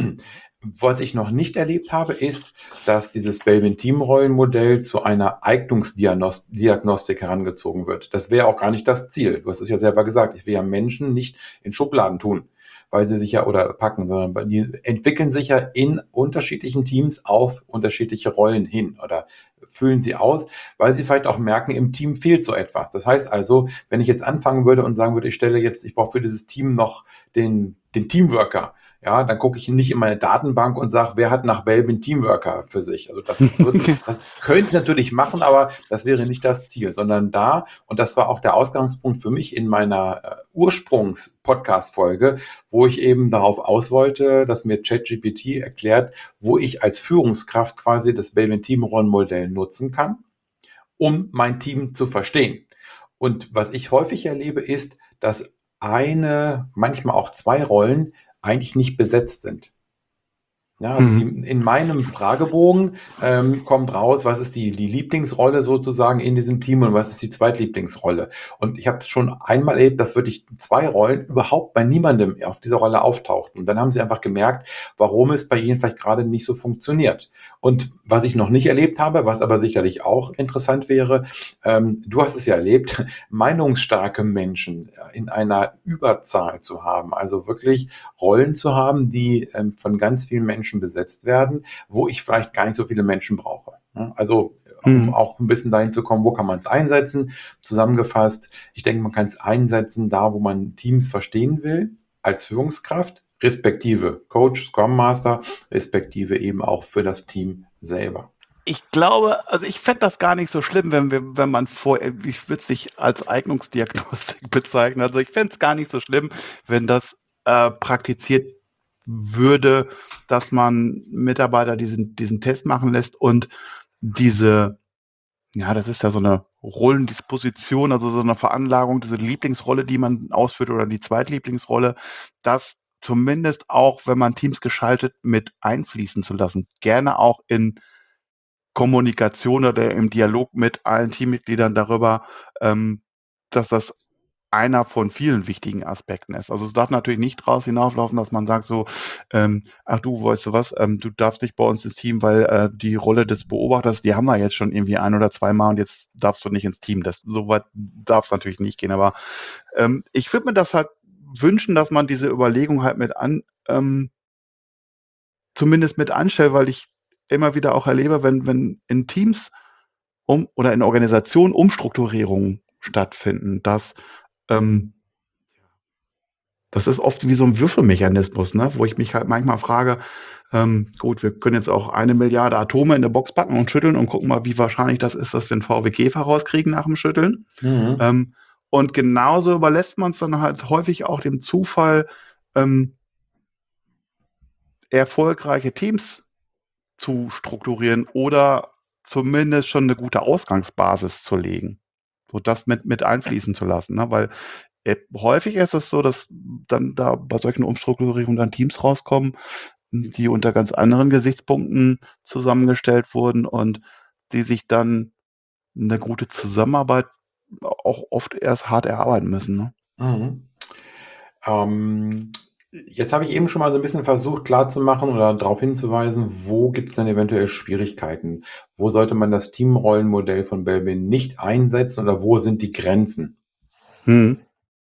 Was ich noch nicht erlebt habe, ist, dass dieses Belbin-Teamrollenmodell zu einer Eignungsdiagnostik herangezogen wird. Das wäre auch gar nicht das Ziel. Du hast es ja selber gesagt, ich will ja Menschen nicht in Schubladen tun, weil sie sich ja oder packen, sondern weil die entwickeln sich ja in unterschiedlichen Teams auf unterschiedliche Rollen hin oder füllen sie aus, weil sie vielleicht auch merken, im Team fehlt so etwas. Das heißt also, wenn ich jetzt anfangen würde und sagen würde, ich stelle jetzt, ich brauche für dieses Team noch den, den Teamworker, ja, dann gucke ich nicht in meine Datenbank und sage, wer hat nach Belbin Teamworker für sich. Also das wird, das könnte ich natürlich machen, aber das wäre nicht das Ziel, sondern da, und das war auch der Ausgangspunkt für mich in meiner äh, Ursprungs-Podcast-Folge, wo ich eben darauf aus wollte, dass mir ChatGPT erklärt, wo ich als Führungskraft quasi das Belbin Teamrollenmodell nutzen kann, um mein Team zu verstehen. Und was ich häufig erlebe, ist, dass eine, manchmal auch zwei Rollen eigentlich nicht besetzt sind. Ja, also die, Mhm. in meinem Fragebogen ähm, kommt raus, was ist die, die Lieblingsrolle sozusagen in diesem Team und was ist die Zweitlieblingsrolle. Und ich habe schon einmal erlebt, dass wirklich zwei Rollen überhaupt bei niemandem auf dieser Rolle auftauchten. Und dann haben sie einfach gemerkt, warum es bei ihnen vielleicht gerade nicht so funktioniert. Und was ich noch nicht erlebt habe, was aber sicherlich auch interessant wäre, ähm, du hast es ja erlebt, meinungsstarke Menschen in einer Überzahl zu haben. Also wirklich Rollen zu haben, die ähm, von ganz vielen Menschen besetzt werden, wo ich vielleicht gar nicht so viele Menschen brauche. Ne? Also um Mhm. auch ein bisschen dahin zu kommen, wo kann man es einsetzen. Zusammengefasst, ich denke, man kann es einsetzen da, wo man Teams verstehen will, als Führungskraft, respektive Coach, Scrum Master, respektive eben auch für das Team selber. Ich glaube, also ich fände das gar nicht so schlimm, wenn wir, wenn man vor, ich würde es nicht als Eignungsdiagnostik bezeichnen. Also ich fände es gar nicht so schlimm, wenn das äh, praktiziert würde, dass man Mitarbeiter diesen, diesen Test machen lässt und diese, ja, das ist ja so eine Rollendisposition, also so eine Veranlagung, diese Lieblingsrolle, die man ausführt oder die Zweitlieblingsrolle, das zumindest auch, wenn man Teams geschaltet, mit einfließen zu lassen. Gerne auch in Kommunikation oder im Dialog mit allen Teammitgliedern darüber, ähm, dass das einer von vielen wichtigen Aspekten ist. Also es darf natürlich nicht draus hinauflaufen, dass man sagt so, ähm, ach du, weißt du was, ähm, du darfst nicht bei uns ins Team, weil äh, die Rolle des Beobachters, die haben wir jetzt schon irgendwie ein oder zwei Mal und jetzt darfst du nicht ins Team. Das, so weit darf es natürlich nicht gehen, aber ähm, ich würde mir das halt wünschen, dass man diese Überlegung halt mit an, ähm, zumindest mit anstellt, weil ich immer wieder auch erlebe, wenn, wenn in Teams um oder in Organisationen Umstrukturierungen stattfinden, dass ähm, das ist oft wie so ein Würfelmechanismus, ne? Wo ich mich halt manchmal frage, ähm, gut, wir können jetzt auch eine Milliarde Atome in eine Box packen und schütteln und gucken mal, wie wahrscheinlich das ist, dass wir einen V W Käfer rauskriegen nach dem Schütteln. Mhm. Ähm, und genauso überlässt man es dann halt häufig auch dem Zufall, ähm, erfolgreiche Teams zu strukturieren oder zumindest schon eine gute Ausgangsbasis zu legen, so das mit mit einfließen zu lassen, ne? Weil, äh, häufig ist es so, dass dann da bei solchen Umstrukturierungen dann Teams rauskommen, die unter ganz anderen Gesichtspunkten zusammengestellt wurden und die sich dann eine gute Zusammenarbeit auch oft erst hart erarbeiten müssen, ne? Mhm. Ähm, Jetzt habe ich eben schon mal so ein bisschen versucht klarzumachen oder darauf hinzuweisen, wo gibt es denn eventuell Schwierigkeiten? Wo sollte man das Teamrollenmodell von Belbin nicht einsetzen oder wo sind die Grenzen? Mhm.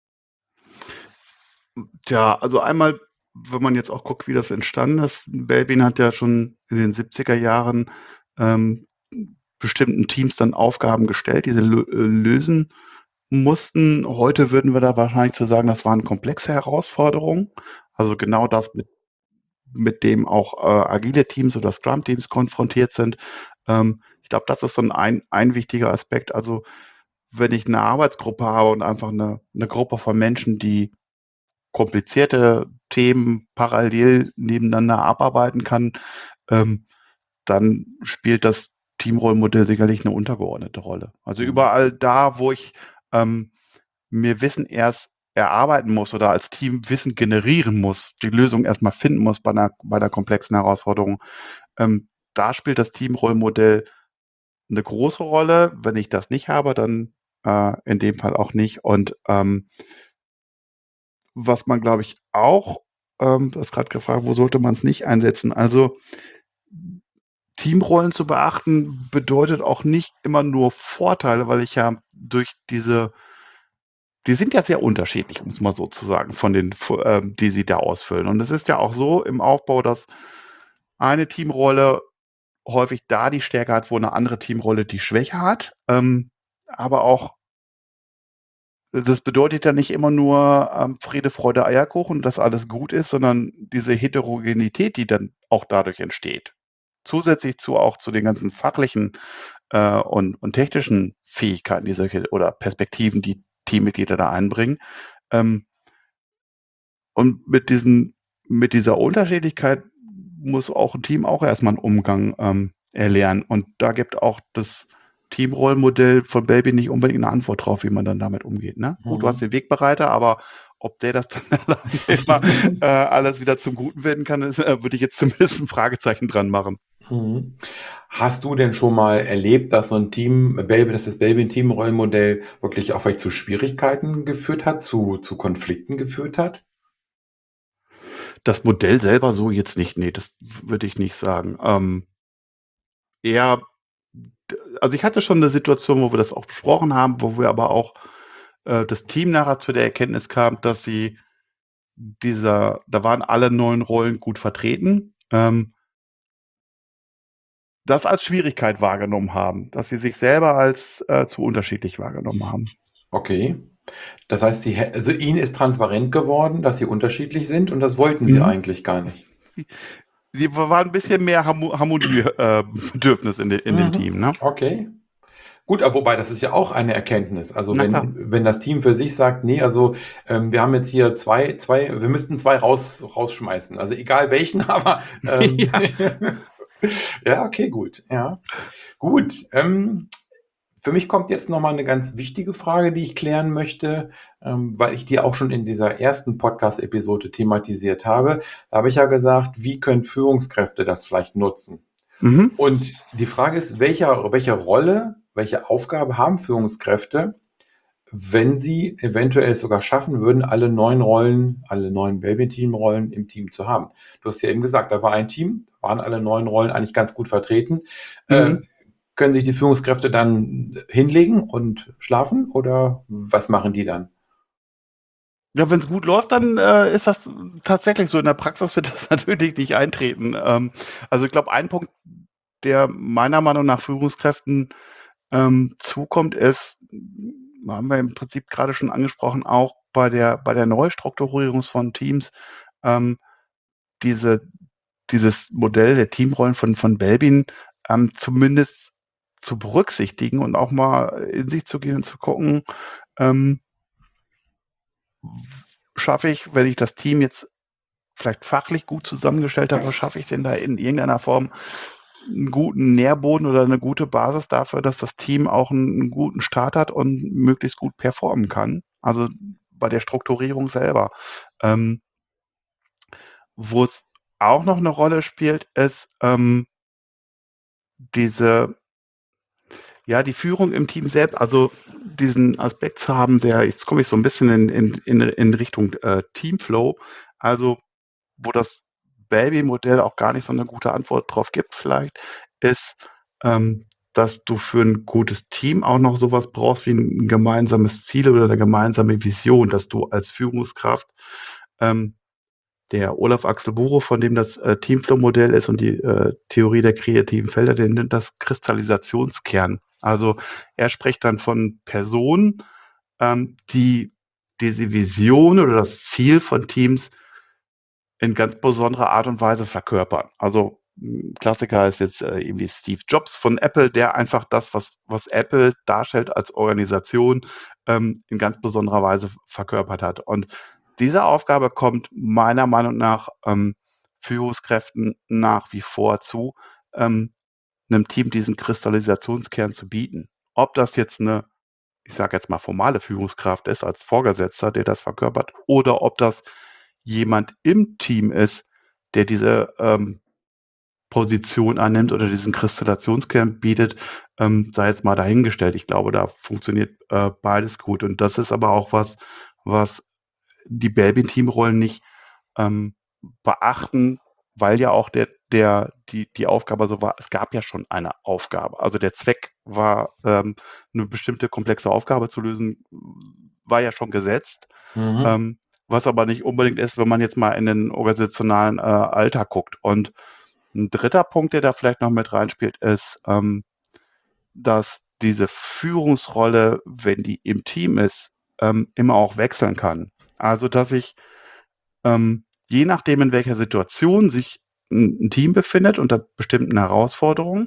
Tja, also einmal, wenn man jetzt auch guckt, wie das entstanden ist, Belbin hat ja schon in den siebziger Jahren ähm, bestimmten Teams dann Aufgaben gestellt, die sie lö äh, lösen mussten. Heute würden wir da wahrscheinlich zu sagen, das waren komplexe Herausforderungen. Also genau das, mit, mit dem auch äh, agile Teams oder Scrum-Teams konfrontiert sind. Ähm, ich glaube, das ist so ein, ein ein wichtiger Aspekt. Also wenn ich eine Arbeitsgruppe habe und einfach eine, eine Gruppe von Menschen, die komplizierte Themen parallel nebeneinander abarbeiten kann, ähm, dann spielt das Teamrollenmodell sicherlich eine untergeordnete Rolle. Also Mhm. überall da, wo ich ähm, mir Wissen erst erarbeiten muss oder als Team Wissen generieren muss, die Lösung erstmal finden muss bei einer, bei einer komplexen Herausforderung, ähm, da spielt das Teamrollenmodell eine große Rolle. Wenn ich das nicht habe, dann äh, in dem Fall auch nicht. Und ähm, was man, glaube ich, auch, ähm, du hast gerade gefragt, wo sollte man es nicht einsetzen? Also Teamrollen zu beachten bedeutet auch nicht immer nur Vorteile, weil ich ja durch diese, die sind ja sehr unterschiedlich, um es mal so zu sagen, von den, ähm, die sie da ausfüllen. Und es ist ja auch so im Aufbau, dass eine Teamrolle häufig da die Stärke hat, wo eine andere Teamrolle die Schwäche hat. Ähm, aber auch das bedeutet ja nicht immer nur ähm, Friede, Freude, Eierkuchen, dass alles gut ist, sondern diese Heterogenität, die dann auch dadurch entsteht. Zusätzlich zu auch zu den ganzen fachlichen äh, und, und technischen Fähigkeiten, die solche oder Perspektiven, die Teammitglieder da einbringen. Ähm, und mit diesen, mit dieser Unterschiedlichkeit muss auch ein Team auch erstmal einen Umgang ähm, erlernen. Und da gibt auch das Teamrollenmodell von Baby nicht unbedingt eine Antwort drauf, wie man dann damit umgeht. Ne? Gut, du hast Mhm. den Wegbereiter, aber ob der das dann alleine immer äh, alles wieder zum Guten werden kann, ist, äh, würde ich jetzt zumindest ein Fragezeichen dran machen. Mhm. Hast du denn schon mal erlebt, dass so ein Team, Belbin, dass das Belbin-Teamrollenmodell wirklich auch vielleicht zu Schwierigkeiten geführt hat, zu, zu Konflikten geführt hat? Das Modell selber so jetzt nicht, nee, das würde ich nicht sagen. Ähm, eher, also ich hatte schon eine Situation, wo wir das auch besprochen haben, wo wir aber auch äh, das Team nachher zu der Erkenntnis kam, dass sie dieser, da waren alle neuen Rollen gut vertreten. Ähm, das als Schwierigkeit wahrgenommen haben, dass sie sich selber als äh, zu unterschiedlich wahrgenommen haben. Okay. Das heißt, sie, hä- also Ihnen ist transparent geworden, dass Sie unterschiedlich sind und das wollten Sie Mhm. eigentlich gar nicht. Sie waren ein bisschen mehr Harmo- Harmoniebedürfnis in, de, in dem Mhm. Team, ne? Okay. Gut, aber wobei, das ist ja auch eine Erkenntnis. Also Na klar. wenn, wenn das Team für sich sagt, nee, also ähm, wir haben jetzt hier zwei, zwei, wir müssten zwei raus, rausschmeißen. Also egal welchen, aber ähm, Ja. ja, okay, gut. Ja. Gut. Ähm, für mich kommt jetzt nochmal eine ganz wichtige Frage, die ich klären möchte, ähm, weil ich die auch schon in dieser ersten Podcast-Episode thematisiert habe. Da habe ich ja gesagt, wie können Führungskräfte das vielleicht nutzen? Mhm. Und die Frage ist, welche, welche Rolle, welche Aufgabe haben Führungskräfte, wenn sie eventuell es sogar schaffen würden, alle neun Rollen, alle neun Baby-Team-Rollen im Team zu haben? Du hast ja eben gesagt, da war ein Team, waren alle neun Rollen eigentlich ganz gut vertreten. Äh, Mhm. können sich die Führungskräfte dann hinlegen und schlafen oder was machen die dann? Ja, wenn es gut läuft, dann äh, ist das tatsächlich so. In der Praxis wird das natürlich nicht eintreten. Ähm, also ich glaube, ein Punkt, der meiner Meinung nach Führungskräften ähm, zukommt, ist, haben wir im Prinzip gerade schon angesprochen, auch bei der, bei der Neustrukturierung von Teams, ähm, diese, dieses Modell der Teamrollen von, von Belbin ähm, zumindest zu berücksichtigen und auch mal in sich zu gehen und zu gucken, ähm, schaffe ich, wenn ich das Team jetzt vielleicht fachlich gut zusammengestellt habe, schaffe ich denn da in irgendeiner Form einen guten Nährboden oder eine gute Basis dafür, dass das Team auch einen, einen guten Start hat und möglichst gut performen kann. Also bei der Strukturierung selber. Ähm, wo es auch noch eine Rolle spielt, ist ähm, diese, ja, die Führung im Team selbst, also diesen Aspekt zu haben, der, jetzt komme ich so ein bisschen in, in, in, in Richtung äh, Teamflow, also wo das Baby-Modell auch gar nicht so eine gute Antwort drauf gibt, vielleicht, ist, ähm, dass du für ein gutes Team auch noch sowas brauchst wie ein gemeinsames Ziel oder eine gemeinsame Vision, dass du als Führungskraft ähm, der Olaf Axel Burow, von dem das äh, Teamflow-Modell ist und die äh, Theorie der kreativen Felder, der nennt das Kristallisationskern. Also er spricht dann von Personen, ähm, die diese Vision oder das Ziel von Teams in ganz besonderer Art und Weise verkörpern. Also ein Klassiker ist jetzt äh, irgendwie Steve Jobs von Apple, der einfach das, was, was Apple darstellt als Organisation, ähm, in ganz besonderer Weise verkörpert hat. Und diese Aufgabe kommt meiner Meinung nach ähm, Führungskräften nach wie vor zu, ähm, einem Team diesen Kristallisationskern zu bieten. Ob das jetzt eine, ich sage jetzt mal, formale Führungskraft ist als Vorgesetzter, der das verkörpert, oder ob das jemand im Team ist, der diese ähm, Position annimmt oder diesen Kristallationskern bietet, ähm, sei jetzt mal dahingestellt. Ich glaube, da funktioniert äh, beides gut. Und das ist aber auch was, was die Belbin-Teamrollen nicht ähm, beachten, weil ja auch der, der, die, die Aufgabe so war, es gab ja schon eine Aufgabe. Also der Zweck war, ähm, eine bestimmte komplexe Aufgabe zu lösen, war ja schon gesetzt. Mhm. Ähm, was aber nicht unbedingt ist, wenn man jetzt mal in den organisationalen äh, Alltag guckt. Und ein dritter Punkt, der da vielleicht noch mit reinspielt, ist, ähm, dass diese Führungsrolle, wenn die im Team ist, ähm, immer auch wechseln kann. Also, dass ich ähm, je nachdem, in welcher Situation sich ein, ein Team befindet, unter bestimmten Herausforderungen,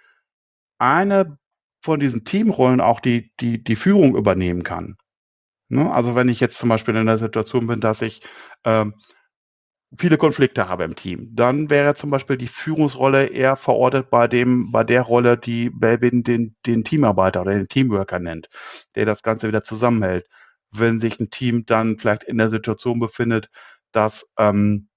eine von diesen Teamrollen auch die, die, die Führung übernehmen kann. Ne? Also wenn ich jetzt zum Beispiel in der Situation bin, dass ich ähm, viele Konflikte habe im Team, dann wäre zum Beispiel die Führungsrolle eher verortet bei dem, bei der Rolle, die Belbin den, den Teamarbeiter oder den Teamworker nennt, der das Ganze wieder zusammenhält. Wenn sich ein Team dann vielleicht in der Situation befindet, dass ähm,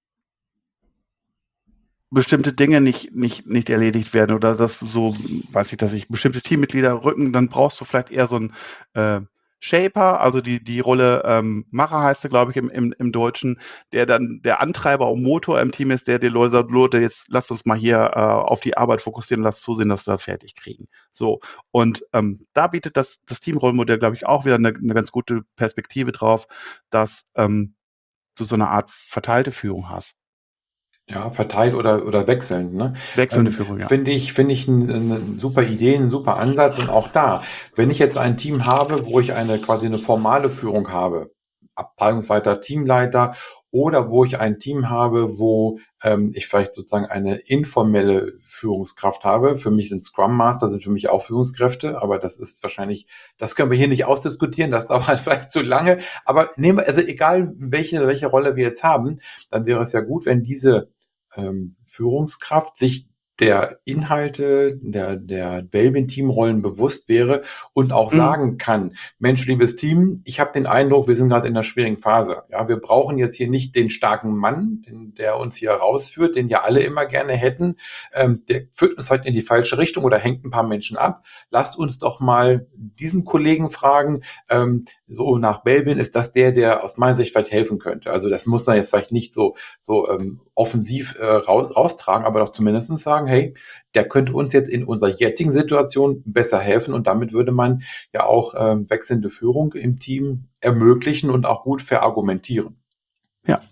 bestimmte Dinge nicht, nicht, nicht erledigt werden oder dass so, weiß ich, dass sich bestimmte Teammitglieder rücken, dann brauchst du vielleicht eher so einen äh, Shaper, also die, die Rolle ähm, Macher heißt er, glaube ich, im, im, im Deutschen, der dann der Antreiber und Motor im Team ist, der die Leute sagt, Leute, jetzt lasst uns mal hier äh, auf die Arbeit fokussieren, lasst zusehen, dass wir das fertig kriegen. So, und ähm, da bietet das, das Teamrollenmodell, glaube ich, auch wieder eine, eine ganz gute Perspektive drauf, dass ähm, du so eine Art verteilte Führung hast. Ja, verteilt oder, oder wechselnd, ne? Wechselnde Ähm, Führung, ja. finde ich, finde ich eine eine super Idee, ein super Ansatz. Und auch da, wenn ich jetzt ein Team habe, wo ich eine quasi eine formale Führung habe, Abteilungsleiter, Teamleiter, oder wo ich ein Team habe, wo ähm, ich vielleicht sozusagen eine informelle Führungskraft habe. Für mich sind Scrum Master, sind für mich auch Führungskräfte, aber das ist wahrscheinlich, das können wir hier nicht ausdiskutieren, das dauert vielleicht zu lange. Aber nehmen wir, also egal welche, welche Rolle wir jetzt haben, dann wäre es ja gut, wenn diese ähm, Führungskraft sich der Inhalte der, der Belbin-Teamrollen bewusst wäre und auch Mhm. sagen kann, Mensch, liebes Team, ich habe den Eindruck, wir sind gerade in einer schwierigen Phase. Ja, wir brauchen jetzt hier nicht den starken Mann, den, der uns hier rausführt, den ja alle immer gerne hätten. Ähm, der führt uns halt in die falsche Richtung oder hängt ein paar Menschen ab. Lasst uns doch mal diesen Kollegen fragen, ähm, so nach Belbin ist das der, der aus meiner Sicht vielleicht helfen könnte. Also das muss man jetzt vielleicht nicht so, so ähm, offensiv äh, raus, raustragen, aber doch zumindest sagen, hey, der könnte uns jetzt in unserer jetzigen Situation besser helfen und damit würde man ja auch ähm, wechselnde Führung im Team ermöglichen und auch gut verargumentieren. Ja.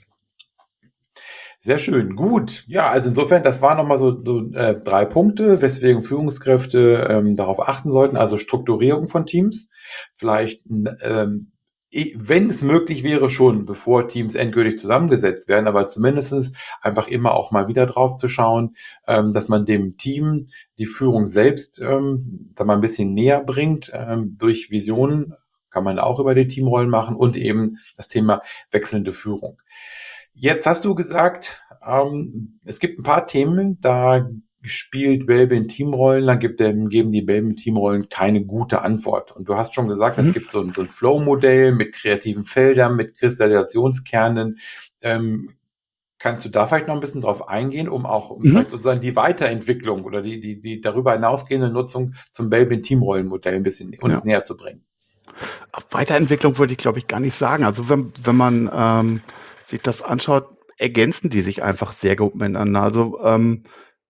Sehr schön, gut. Ja, also insofern, das waren nochmal so, so äh, drei Punkte, weswegen Führungskräfte ähm, darauf achten sollten. Also Strukturierung von Teams, vielleicht, ähm, i- wenn es möglich wäre, schon bevor Teams endgültig zusammengesetzt werden, aber zumindestens einfach immer auch mal wieder drauf zu schauen, ähm, dass man dem Team die Führung selbst ähm, da mal ein bisschen näher bringt, ähm, durch Visionen kann man auch über die Teamrollen machen und eben das Thema wechselnde Führung. Jetzt hast du gesagt, ähm, es gibt ein paar Themen, da spielt Belbin Teamrollen, dann gibt, ähm, geben die Belbin Teamrollen keine gute Antwort. Und du hast schon gesagt, es Mhm. gibt so ein, so ein Flow-Modell mit kreativen Feldern, mit Kristallisationskernen. Ähm, kannst du da vielleicht noch ein bisschen drauf eingehen, um auch um Mhm. vielleicht sozusagen die Weiterentwicklung oder die, die, die darüber hinausgehende Nutzung zum Belbin Teamrollenmodell ein bisschen uns Ja. näher zu bringen? Auf Weiterentwicklung würde ich, glaube ich, gar nicht sagen. Also wenn, wenn man ähm, sich das anschaut, ergänzen die sich einfach sehr gut miteinander. Also ähm,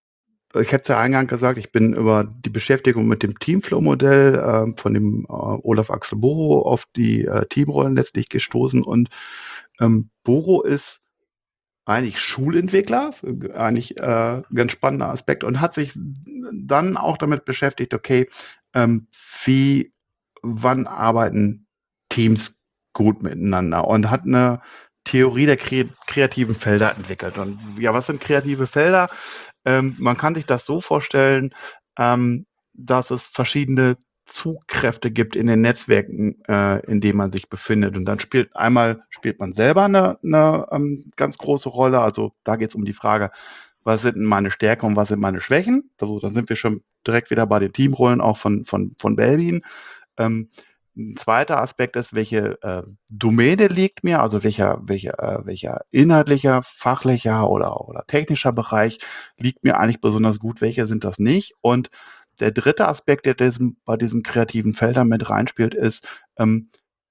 ich hätte es ja eingangs gesagt, ich bin über die Beschäftigung mit dem Teamflow-Modell ähm, von dem äh, Olaf Axel Boro auf die äh, Teamrollen letztlich gestoßen und ähm, Boro ist eigentlich Schulentwickler, eigentlich äh, ganz spannender Aspekt und hat sich dann auch damit beschäftigt, okay, ähm, wie, wann arbeiten Teams gut miteinander und hat eine Theorie der kre kreativen Felder entwickelt. Und ja, was sind kreative Felder? Ähm, man kann sich das so vorstellen, ähm, dass es verschiedene Zugkräfte gibt in den Netzwerken, äh, in denen man sich befindet. Und dann spielt einmal spielt man selber eine, eine ähm, ganz große Rolle. Also da geht es um die Frage, was sind denn meine Stärken und was sind meine Schwächen? Also, dann sind wir schon direkt wieder bei den Teamrollen auch von, von, von Belbin. Ähm, ein zweiter Aspekt ist, welche äh, Domäne liegt mir, also welcher, welcher, äh, welcher inhaltlicher, fachlicher oder, oder technischer Bereich liegt mir eigentlich besonders gut, welche sind das nicht. Und der dritte Aspekt, der diesem, bei diesen kreativen Feldern mit reinspielt, ist, ähm,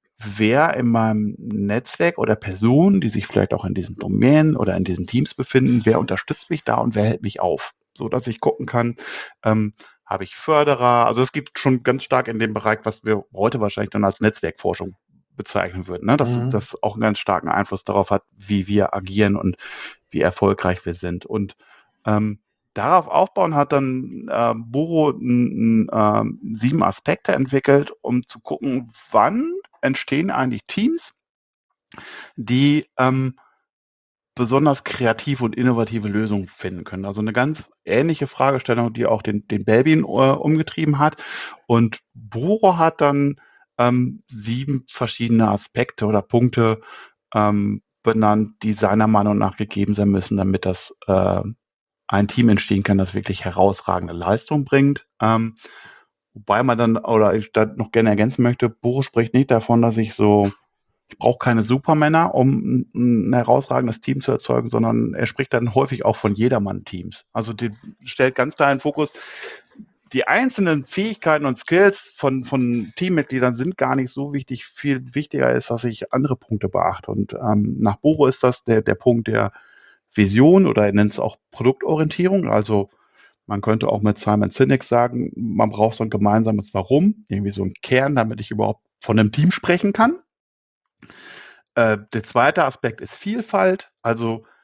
wer in meinem Netzwerk oder Personen, die sich vielleicht auch in diesen Domänen oder in diesen Teams befinden, wer unterstützt mich da und wer hält mich auf, so dass ich gucken kann, ähm, habe ich Förderer, also es gibt schon ganz stark in dem Bereich, was wir heute wahrscheinlich dann als Netzwerkforschung bezeichnen würden, ne? dass Mhm. das auch einen ganz starken Einfluss darauf hat, wie wir agieren und wie erfolgreich wir sind. Und ähm, darauf aufbauen hat dann äh, Boro n, n, äh, sieben Aspekte entwickelt, um zu gucken, wann entstehen eigentlich Teams, die ähm, besonders kreative und innovative Lösungen finden können. Also eine ganz ähnliche Fragestellung, die auch den, den Belbin äh, umgetrieben hat. Und Boro hat dann ähm, sieben verschiedene Aspekte oder Punkte ähm, benannt, die seiner Meinung nach gegeben sein müssen, damit das äh, ein Team entstehen kann, das wirklich herausragende Leistung bringt. Ähm, wobei man dann, oder ich da noch gerne ergänzen möchte, Boro spricht nicht davon, dass ich so, ich brauche keine Supermänner, um ein, ein herausragendes Team zu erzeugen, sondern er spricht dann häufig auch von Jedermann-Teams. Also die stellt ganz klar in Fokus, die einzelnen Fähigkeiten und Skills von, von Teammitgliedern sind gar nicht so wichtig. Viel wichtiger ist, dass ich andere Punkte beachte. Und ähm, nach Boro ist das der, der Punkt der Vision oder er nennt es auch Produktorientierung. Also man könnte auch mit Simon Sinek sagen, man braucht so ein gemeinsames Warum, irgendwie so ein Kern, damit ich überhaupt von einem Team sprechen kann. Äh, der zweite Aspekt ist Vielfalt. Also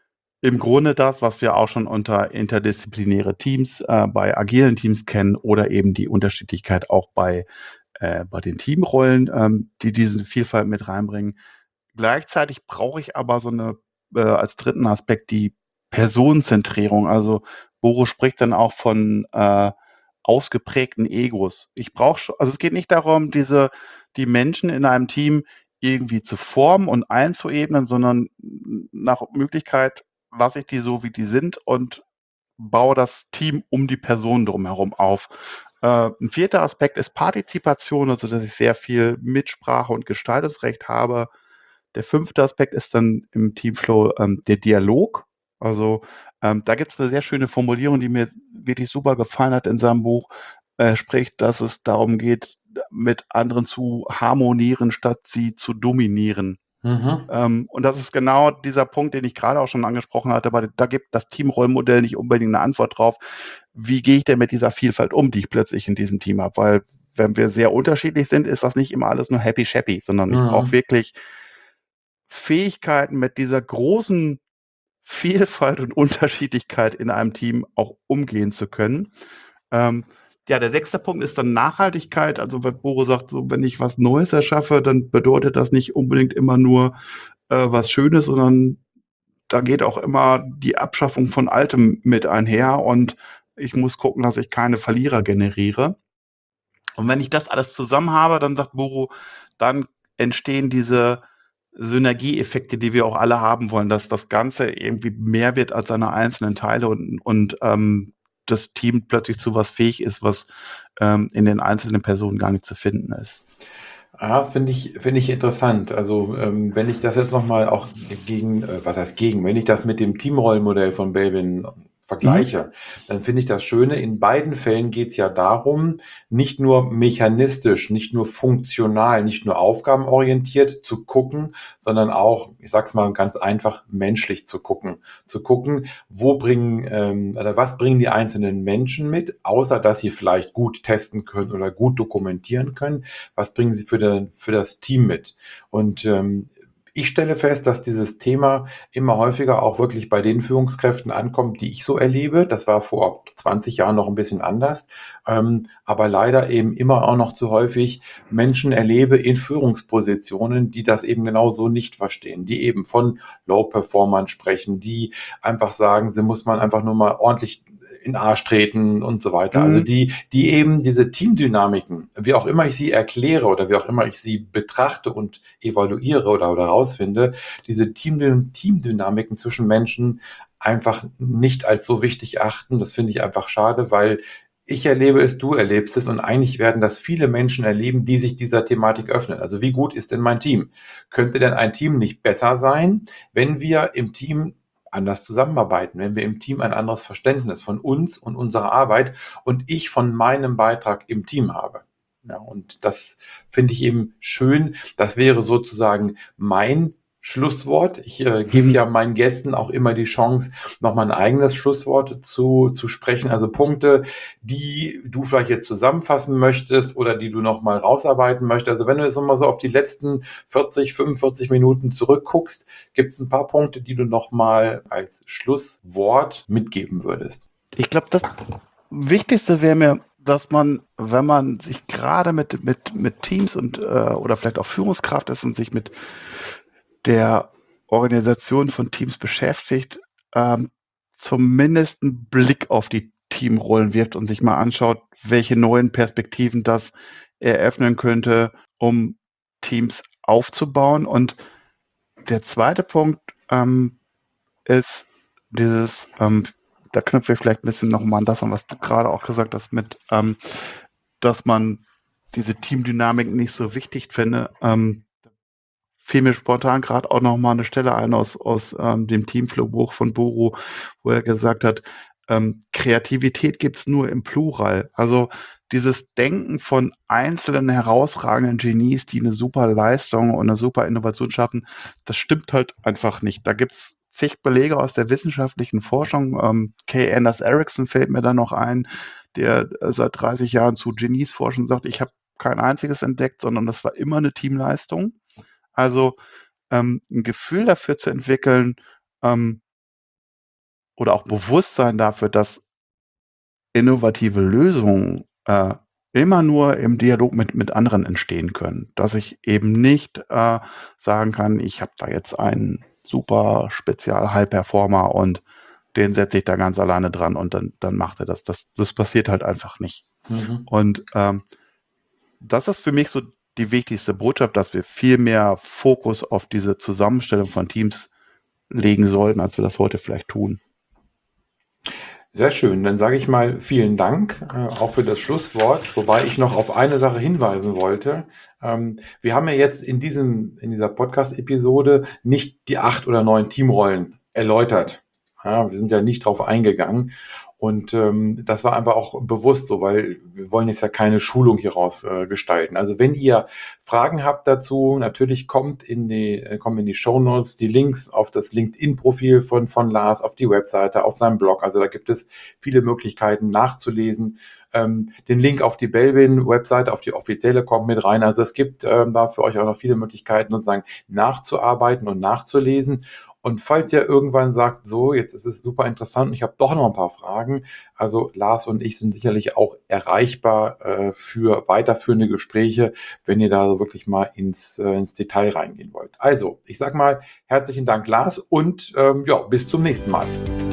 im Grunde das, was wir auch schon unter interdisziplinäre Teams äh, bei agilen Teams kennen oder eben die Unterschiedlichkeit auch bei, äh, bei den Teamrollen, ähm, die diese Vielfalt mit reinbringen. Gleichzeitig brauche ich aber so eine äh, als dritten Aspekt die Personenzentrierung. Also Boris spricht dann auch von äh, ausgeprägten Egos. Ich brauche schon, also es geht nicht darum, diese die Menschen in einem Team irgendwie zu formen und einzuebnen, sondern nach Möglichkeit lasse ich die so, wie die sind und baue das Team um die Person drumherum auf. Äh, ein vierter Aspekt ist Partizipation, also dass ich sehr viel Mitsprache und Gestaltungsrecht habe. Der fünfte Aspekt ist dann im Teamflow ähm, der Dialog. Also ähm, da gibt es eine sehr schöne Formulierung, die mir wirklich super gefallen hat in seinem Buch. Er spricht, dass es darum geht, mit anderen zu harmonieren, statt sie zu dominieren. Mhm. Ähm, und das ist genau dieser Punkt, den ich gerade auch schon angesprochen hatte, aber da gibt das Teamrollenmodell nicht unbedingt eine Antwort drauf. Wie gehe ich denn mit dieser Vielfalt um, die ich plötzlich in diesem Team habe? Weil wenn wir sehr unterschiedlich sind, ist das nicht immer alles nur happy shappy, sondern ich brauche Mhm. wirklich Fähigkeiten, mit dieser großen Vielfalt und Unterschiedlichkeit in einem Team auch umgehen zu können. Ähm, ja, der sechste Punkt ist dann Nachhaltigkeit. Also wenn Boro sagt, so wenn ich was Neues erschaffe, dann bedeutet das nicht unbedingt immer nur äh, was Schönes, sondern da geht auch immer die Abschaffung von Altem mit einher und ich muss gucken, dass ich keine Verlierer generiere. Und wenn ich das alles zusammen habe, dann sagt Boro, dann entstehen diese Synergieeffekte, die wir auch alle haben wollen, dass das Ganze irgendwie mehr wird als seine einzelnen Teile und, und ähm, das Team plötzlich zu was fähig ist, was ähm, in den einzelnen Personen gar nicht zu finden ist. Ah, finde ich, finde ich interessant. Also, ähm, wenn ich das jetzt nochmal auch gegen, äh, was heißt gegen, wenn ich das mit dem Teamrollenmodell von Belvin Mhm. vergleiche, dann finde ich das Schöne, in beiden Fällen geht es ja darum, nicht nur mechanistisch, nicht nur funktional, nicht nur aufgabenorientiert zu gucken, sondern auch, ich sag's mal ganz einfach, menschlich zu gucken. Zu gucken, wo bringen, ähm, oder was bringen die einzelnen Menschen mit, außer dass sie vielleicht gut testen können oder gut dokumentieren können, was bringen sie für, den, für das Team mit? Und ähm, ich stelle fest, dass dieses Thema immer häufiger auch wirklich bei den Führungskräften ankommt, die ich so erlebe. Das war vor zwanzig Jahren noch ein bisschen anders, ähm, aber leider eben immer auch noch zu häufig Menschen erlebe in Führungspositionen, die das eben genau so nicht verstehen, die eben von Low-Performern sprechen, die einfach sagen, sie muss man einfach nur mal ordentlich in den Arsch treten und so weiter. Also Mhm. die, die eben diese Teamdynamiken, wie auch immer ich sie erkläre oder wie auch immer ich sie betrachte und evaluiere oder, oder rausfinde, diese Team, Teamdynamiken zwischen Menschen einfach nicht als so wichtig achten. Das finde ich einfach schade, weil ich erlebe es, du erlebst es und eigentlich werden das viele Menschen erleben, die sich dieser Thematik öffnen. Also wie gut ist denn mein Team? Könnte denn ein Team nicht besser sein, wenn wir im Team anders zusammenarbeiten, wenn wir im Team ein anderes Verständnis von uns und unserer Arbeit und ich von meinem Beitrag im Team habe? Ja, und das finde ich eben schön. Das wäre sozusagen mein Schlusswort. Ich äh, gebe Mhm. ja meinen Gästen auch immer die Chance, nochmal ein eigenes Schlusswort zu, zu sprechen. Also Punkte, die du vielleicht jetzt zusammenfassen möchtest oder die du nochmal rausarbeiten möchtest. Also wenn du jetzt nochmal so auf die letzten vierzig, fünfundvierzig Minuten zurückguckst, gibt es ein paar Punkte, die du nochmal als Schlusswort mitgeben würdest. Ich glaube, das Wichtigste wäre mir, dass man, wenn man sich gerade mit, mit, mit Teams und äh, oder vielleicht auch Führungskraft ist und sich mit der Organisation von Teams beschäftigt, ähm, zumindest einen Blick auf die Teamrollen wirft und sich mal anschaut, welche neuen Perspektiven das eröffnen könnte, um Teams aufzubauen. Und der zweite Punkt ähm, ist dieses, ähm, da knüpfen wir vielleicht ein bisschen nochmal an das an, was du gerade auch gesagt hast, mit, ähm, dass man diese Teamdynamik nicht so wichtig finde. Ähm, fiel mir spontan gerade auch noch mal eine Stelle ein aus, aus ähm, dem Teamflow-Buch von Boro, wo er gesagt hat, ähm, Kreativität gibt's nur im Plural. Also dieses Denken von einzelnen herausragenden Genies, die eine super Leistung und eine super Innovation schaffen, das stimmt halt einfach nicht. Da gibt's zig Belege aus der wissenschaftlichen Forschung. Ähm, Kay Anders Erickson fällt mir da noch ein, der äh, seit dreißig Jahren zu Genies forscht und sagt, ich habe kein einziges entdeckt, sondern das war immer eine Teamleistung. Also ähm, ein Gefühl dafür zu entwickeln, ähm, oder auch Bewusstsein dafür, dass innovative Lösungen äh, immer nur im Dialog mit, mit anderen entstehen können. Dass ich eben nicht äh, sagen kann, ich habe da jetzt einen super Spezial-High-Performer und den setze ich da ganz alleine dran und dann, dann macht er das. das. Das passiert halt einfach nicht. Mhm. Und ähm, das ist für mich so die wichtigste Botschaft, dass wir viel mehr Fokus auf diese Zusammenstellung von Teams legen sollten, als wir das heute vielleicht tun. Sehr schön. Dann sage ich mal vielen Dank, äh, auch für das Schlusswort, wobei ich noch auf eine Sache hinweisen wollte. Ähm, wir haben ja jetzt in diesem, in dieser Podcast-Episode nicht die acht oder neun Teamrollen erläutert. Ja, wir sind ja nicht drauf eingegangen. Und ähm, das war einfach auch bewusst so, weil wir wollen jetzt ja keine Schulung hieraus äh, gestalten. Also wenn ihr Fragen habt dazu, natürlich kommt in die, äh, kommen in die Shownotes die Links auf das LinkedIn-Profil von, von Lars, auf die Webseite, auf seinem Blog. Also da gibt es viele Möglichkeiten nachzulesen. Ähm, den Link auf die Belbin-Webseite, auf die offizielle kommt mit rein. Also es gibt ähm, da für euch auch noch viele Möglichkeiten, sozusagen nachzuarbeiten und nachzulesen. Und falls ihr irgendwann sagt, so, jetzt ist es super interessant und ich habe doch noch ein paar Fragen, also Lars und ich sind sicherlich auch erreichbar äh, für weiterführende Gespräche, wenn ihr da so wirklich mal ins, äh, ins Detail reingehen wollt. Also, ich sag mal herzlichen Dank, Lars, und ähm, ja, bis zum nächsten Mal.